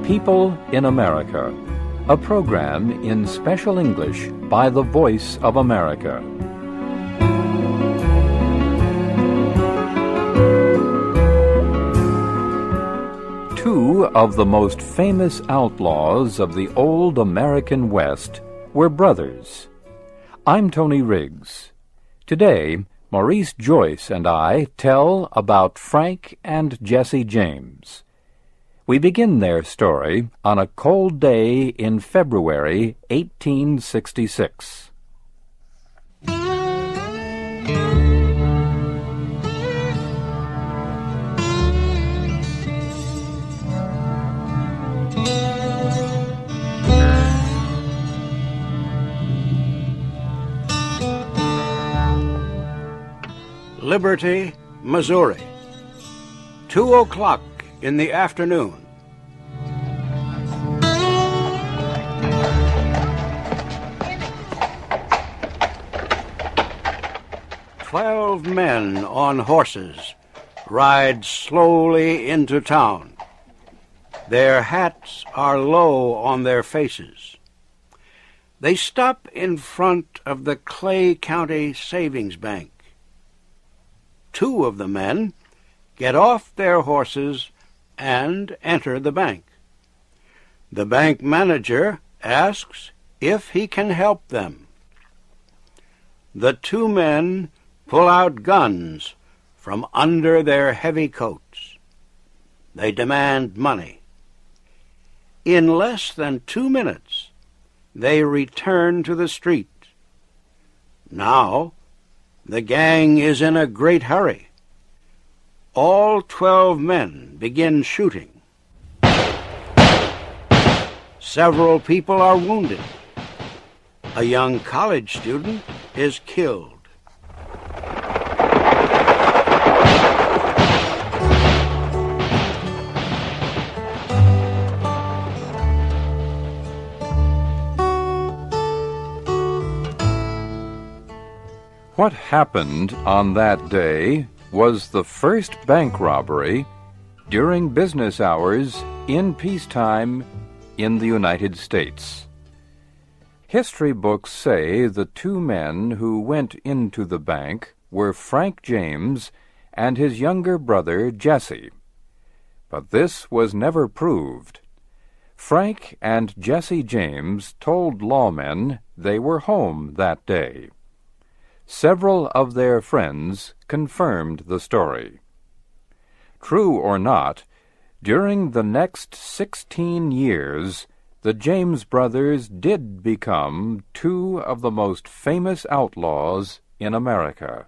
People in America, a program in special English by the Voice of America. Two of the most famous outlaws of the old American West were brothers. I'm Tony Riggs. Today, Maurice Joyce and I tell about Frank and Jesse James. We begin their story on a cold day in February 1866. Liberty, Missouri, 2:00 in the afternoon. "12 men on horses ride slowly into town. Their hats are low on their faces. They stop in front of the Clay County Savings Bank. Two of the men get off their horses and enter the bank. The bank manager asks if he can help them. The two men pull out guns from under their heavy coats. They demand money. In less than 2 minutes, they return to the street. Now, the gang is in a great hurry. All 12 men begin shooting. Several people are wounded. A young college student is killed. What happened on that day was the first bank robbery during business hours in peacetime in the United States. History books say the two men who went into the bank were Frank James and his younger brother Jesse. But this was never proved. Frank and Jesse James told lawmen they were home that day. Several of their friends confirmed the story. True or not, during the next 16 years, the James brothers did become two of the most famous outlaws in America.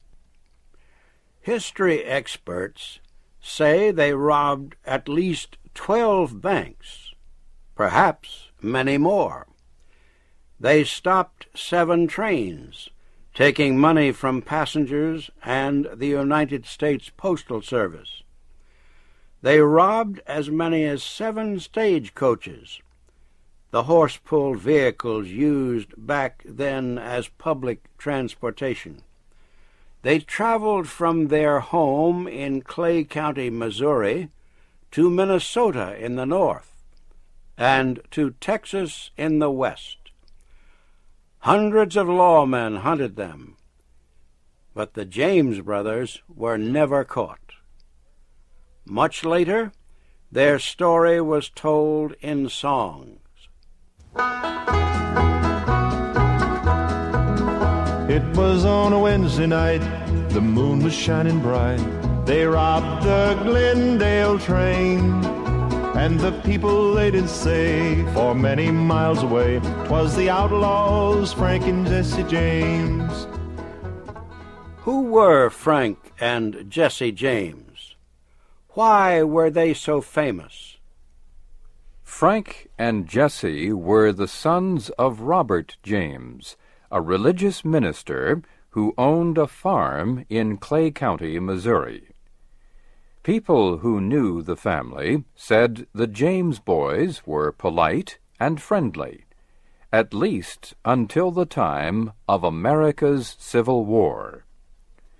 History experts say they robbed at least 12 banks, perhaps many more. They stopped 7 trains, taking money from passengers and the United States Postal Service. They robbed as many as 7 stagecoaches, the horse-pulled vehicles used back then as public transportation. They traveled from their home in Clay County, Missouri, to Minnesota in the north, and to Texas in the west. Hundreds of lawmen hunted them, but the James brothers were never caught. Much later, their story was told in songs. It was on a Wednesday night, the moon was shining bright. They robbed the Glendale train, and the people they did say, for many miles away, 'twas the outlaws, Frank and Jesse James. Who were Frank and Jesse James? Why were they so famous? Frank and Jesse were the sons of Robert James, a religious minister who owned a farm in Clay County, Missouri. People who knew the family said the James boys were polite and friendly, at least until the time of America's Civil War.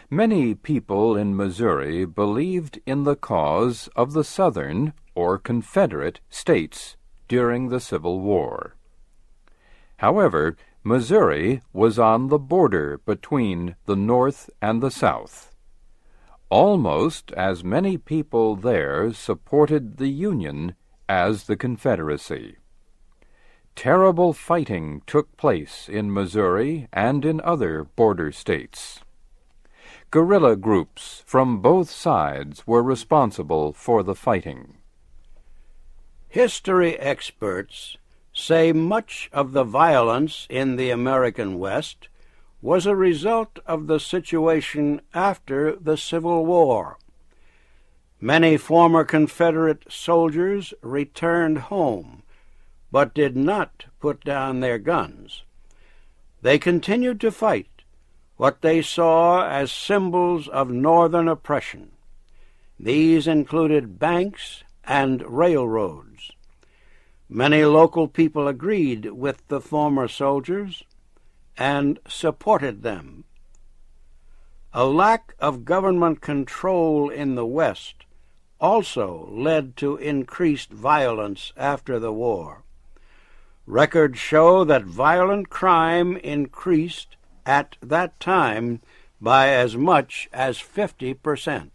Many people in Missouri believed in the cause of the Southern or Confederate states during the Civil War. However, Missouri was on the border between the North and the South. Almost as many people there supported the Union as the Confederacy. Terrible fighting took place in Missouri and in other border states. Guerrilla groups from both sides were responsible for the fighting. History experts say much of the violence in the American West was a result of the situation after the Civil War. Many former Confederate soldiers returned home, but did not put down their guns. They continued to fight what they saw as symbols of Northern oppression. These included banks and railroads. Many local people agreed with the former soldiers and supported them. A lack of government control in the West also led to increased violence after the war. Records show that violent crime increased at that time by as much as 50%.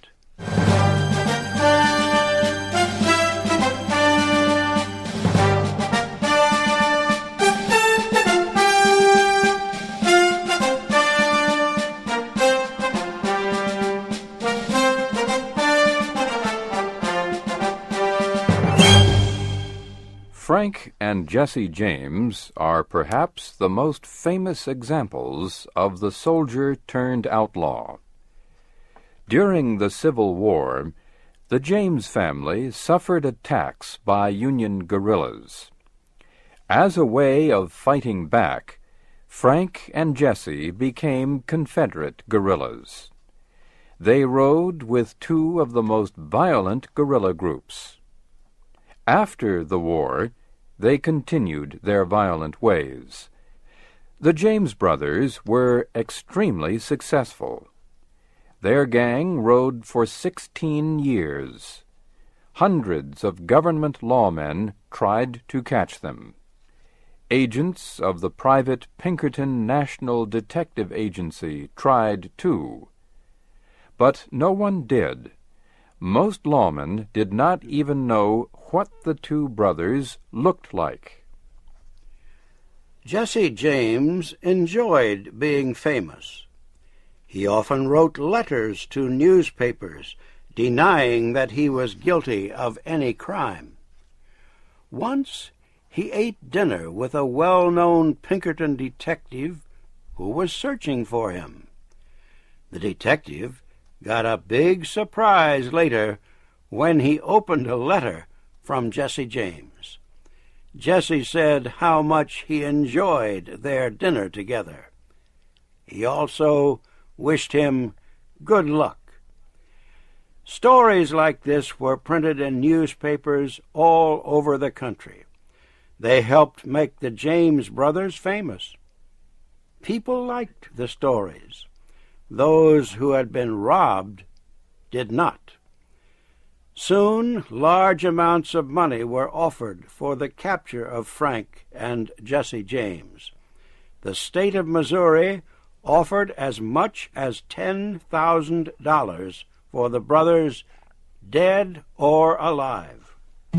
Frank and Jesse James are perhaps the most famous examples of the soldier-turned-outlaw. During the Civil War, the James family suffered attacks by Union guerrillas. As a way of fighting back, Frank and Jesse became Confederate guerrillas. They rode with two of the most violent guerrilla groups. After the war, they continued their violent ways. The James brothers were extremely successful. Their gang rode for 16 years. Hundreds of government lawmen tried to catch them. Agents of the private Pinkerton National Detective Agency tried too. But no one did. Most lawmen did not even know what the two brothers looked like. Jesse James enjoyed being famous. He often wrote letters to newspapers denying that he was guilty of any crime. Once he ate dinner with a well-known Pinkerton detective who was searching for him. The detective got a big surprise later when he opened a letter from Jesse James. Jesse said how much he enjoyed their dinner together. He also wished him good luck. Stories like this were printed in newspapers all over the country. They helped make the James brothers famous. People liked the stories. Those who had been robbed did not. Soon, large amounts of money were offered for the capture of Frank and Jesse James. The state of Missouri offered as much as $10,000 for the brothers, dead or alive.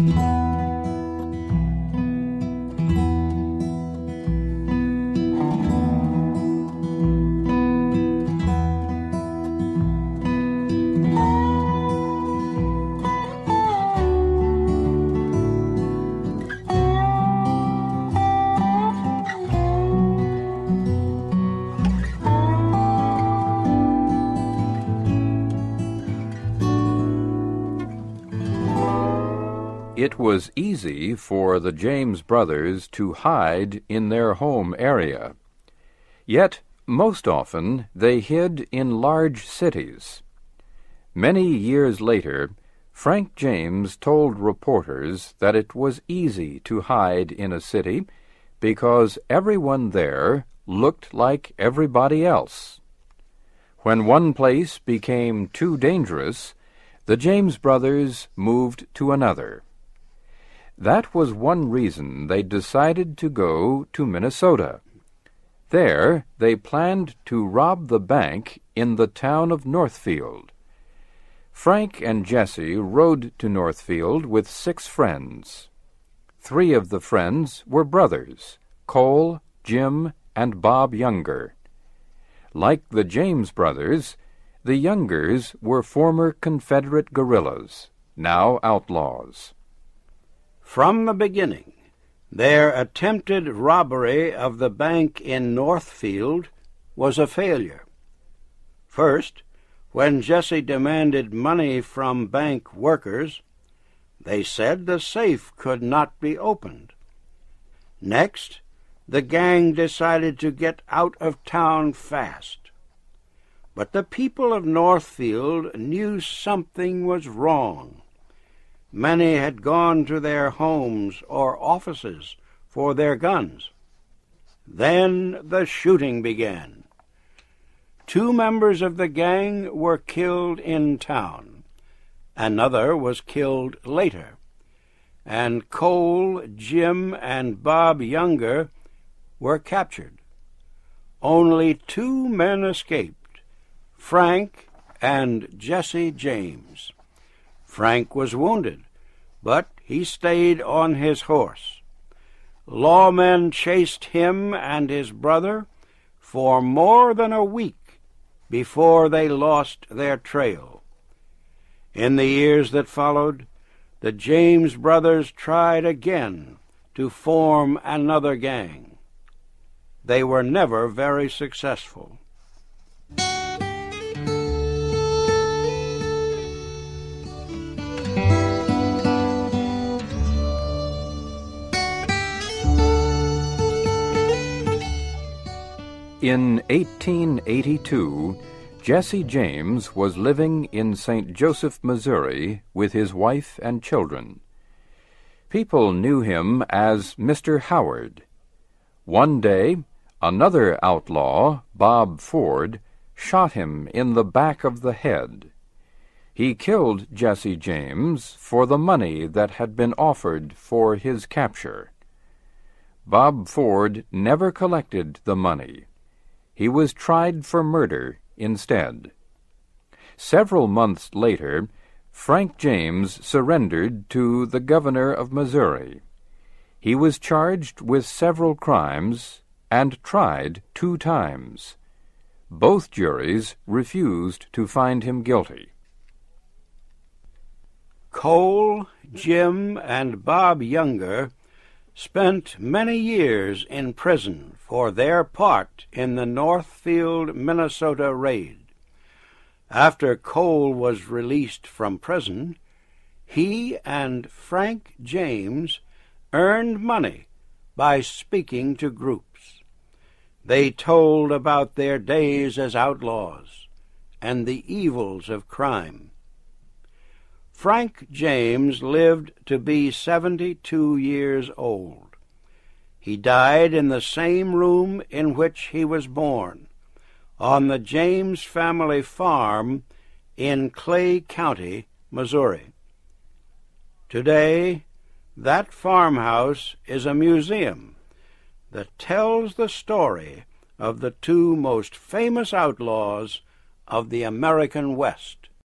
It was easy for the James brothers to hide in their home area. Yet, most often, they hid in large cities. Many years later, Frank James told reporters that it was easy to hide in a city because everyone there looked like everybody else. When one place became too dangerous, the James brothers moved to another. That was one reason they decided to go to Minnesota. There they planned to rob the bank in the town of Northfield. Frank and Jesse rode to Northfield with 6 friends. 3 of the friends were brothers, Cole, Jim, and Bob Younger. Like the James brothers, the Youngers were former Confederate guerrillas, now outlaws. From the beginning, their attempted robbery of the bank in Northfield was a failure. First, when Jesse demanded money from bank workers, they said the safe could not be opened. Next, the gang decided to get out of town fast. But the people of Northfield knew something was wrong. Many had gone to their homes or offices for their guns. Then the shooting began. 2 members of the gang were killed in town. Another was killed later. And Cole, Jim, and Bob Younger were captured. Only 2 men escaped, Frank and Jesse James. Frank was wounded, but he stayed on his horse. Lawmen chased him and his brother for more than a week before they lost their trail. In the years that followed, the James brothers tried again to form another gang. They were never very successful. In 1882, Jesse James was living in St. Joseph, Missouri, with his wife and children. People knew him as Mr. Howard. One day, another outlaw, Bob Ford, shot him in the back of the head. He killed Jesse James for the money that had been offered for his capture. Bob Ford never collected the money. He was tried for murder instead. Several months later, Frank James surrendered to the governor of Missouri. He was charged with several crimes and tried 2 times. Both juries refused to find him guilty. Cole, Jim, and Bob Younger spent many years in prison for their part in the Northfield, Minnesota raid. After Cole was released from prison, he and Frank James earned money by speaking to groups. They told about their days as outlaws and the evils of crime. Frank James lived to be 72 years old. He died in the same room in which he was born, on the James family farm in Clay County, Missouri. Today, that farmhouse is a museum that tells the story of the 2 most famous outlaws of the American West.